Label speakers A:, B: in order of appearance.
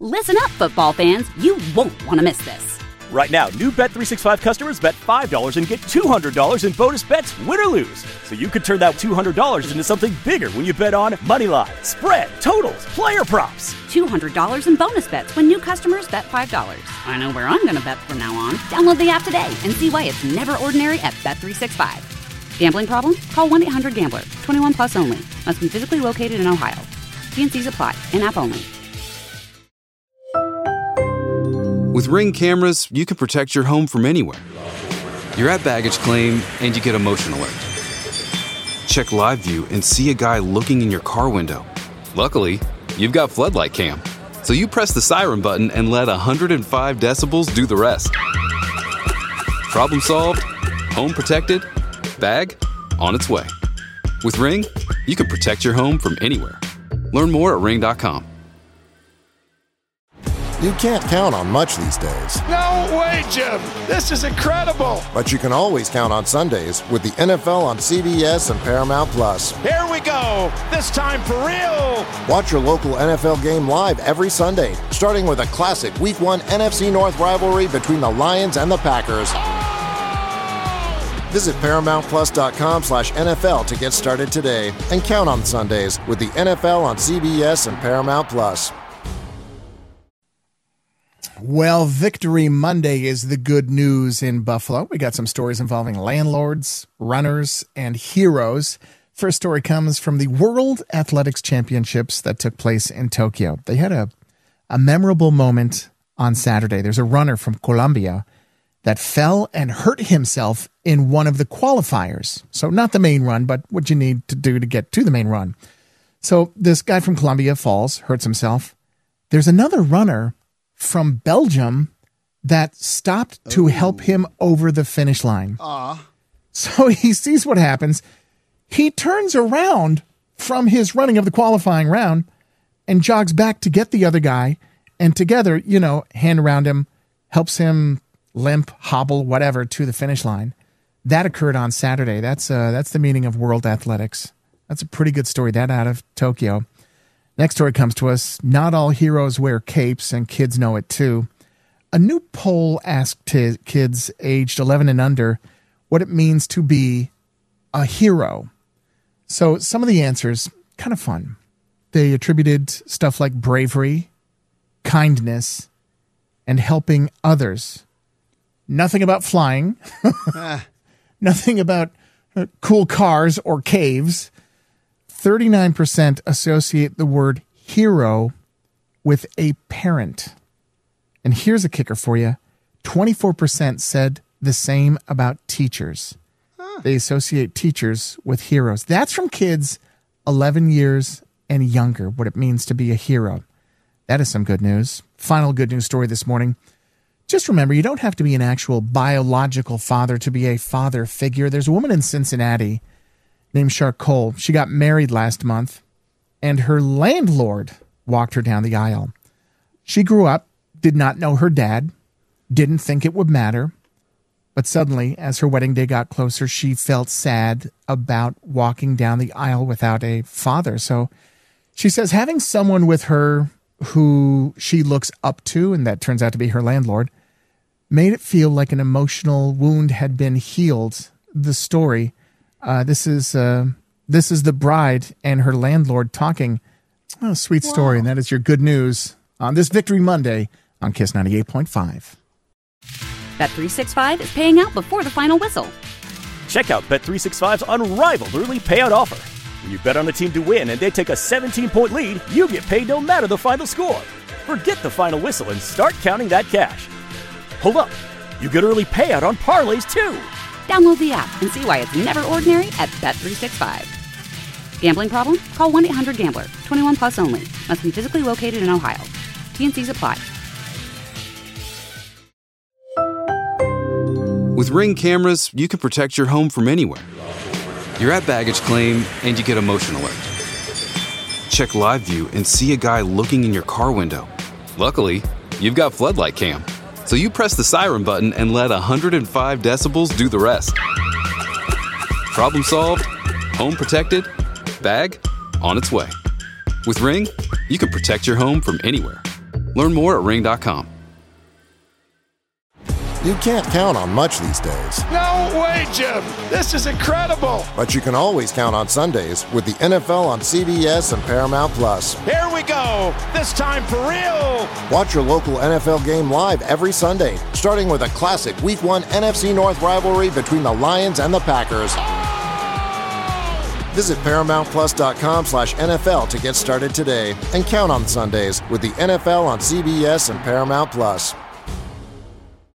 A: Listen up, football fans. You won't want to miss this.
B: Right now, new Bet365 customers bet $5 and get $200 in bonus bets, win or lose. So you could turn that $200 into something bigger when you bet on moneyline, spread, totals, player props.
A: $200 in bonus bets when new customers bet $5. I know where I'm going to bet from now on. Download the app today and see why it's never ordinary at Bet365. Gambling problem? Call 1-800-GAMBLER. 21 plus only. Must be physically located in Ohio. T&Cs apply. In-app only.
C: With Ring cameras, you can protect your home from anywhere. You're at baggage claim and you get a motion alert. Check live view and see a guy looking in your car window. Luckily, you've got floodlight cam. So you press the siren button and let 105 decibels do the rest. Problem solved, home protected, bag on its way. With Ring, you can protect your home from anywhere. Learn more at ring.com.
D: You can't count on much these days.
E: No way, Jim. This is incredible.
D: But you can always count on Sundays with the NFL on CBS and Paramount Plus.
E: Here we go. This time for real.
D: Watch your local NFL game live every Sunday, starting with a classic Week 1 NFC North rivalry between the Lions and the Packers. Visit ParamountPlus.com/NFL to get started today and count on Sundays with the NFL on CBS and Paramount Plus.
F: Well, Victory Monday is the good news in Buffalo. We got some stories involving landlords, runners, and heroes. First story comes from the World Athletics Championships that took place in Tokyo. They had a memorable moment on Saturday. There's a runner from Colombia that fell and hurt himself in one of the qualifiers. So not the main run, but what you need to do to get to the main run. So this guy from Colombia falls, hurts himself. There's another runner from Belgium that stopped to help him over the finish line. So he sees what happens. He turns around from his running of the qualifying round and jogs back to get the other guy. And together, hand around him, helps him limp, hobble, whatever, to the finish line. That occurred on Saturday. That's the meaning of World Athletics. That's a pretty good story. That out of Tokyo. Next story comes to us. Not all heroes wear capes, and kids know it too. A new poll asked kids aged 11 and under what it means to be a hero. So some of the answers, kind of fun. They attributed stuff like bravery, kindness, and helping others. Nothing about flying. Nothing about cool cars or caves. 39% associate the word hero with a parent. And here's a kicker for you. 24% said the same about teachers. They associate teachers with heroes. That's from kids 11 years and younger, what it means to be a hero. That is some good news. Final good news story this morning. Just remember, you don't have to be an actual biological father to be a father figure. There's a woman in Cincinnati named Charcole. She got married last month, and her landlord walked her down the aisle. She grew up, did not know her dad, didn't think it would matter, but suddenly, as her wedding day got closer, she felt sad about walking down the aisle without a father. So she says having someone with her who she looks up to, and that turns out to be her landlord, made it feel like an emotional wound had been healed. The story... This is the bride and her landlord talking. Oh, sweet story. And that is your good news on this Victory Monday on KISS 98.5.
A: Bet365 is paying out before the final whistle.
B: Check out Bet365's unrivaled early payout offer. When you bet on a team to win and they take a 17-point lead, you get paid no matter the final score. Forget the final whistle and start counting that cash. Hold up. You get early payout on parlays, too.
A: Download the app and see why it's never ordinary at Bet365. Gambling problem? Call 1-800-GAMBLER. 21 plus only. Must be physically located in Ohio. T&Cs apply.
C: With Ring cameras, you can protect your home from anywhere. You're at baggage claim and you get a motion alert. Check live view and see a guy looking in your car window. Luckily, you've got floodlight cam. So you press the siren button and let 105 decibels do the rest. Problem solved, home protected, bag on its way. With Ring, you can protect your home from anywhere. Learn more at Ring.com.
D: You can't count on much these days,
E: No way, Jim. This is incredible.
D: but you can always count on Sundays with the NFL on CBS and Paramount Plus.
E: Here we go. This time for real.
D: Watch your local NFL game live every Sunday, starting with a classic Week 1 NFC North rivalry between the Lions and the Packers. Visit ParamountPlus.com/NFL to get started today and count on Sundays with the NFL on CBS and Paramount Plus.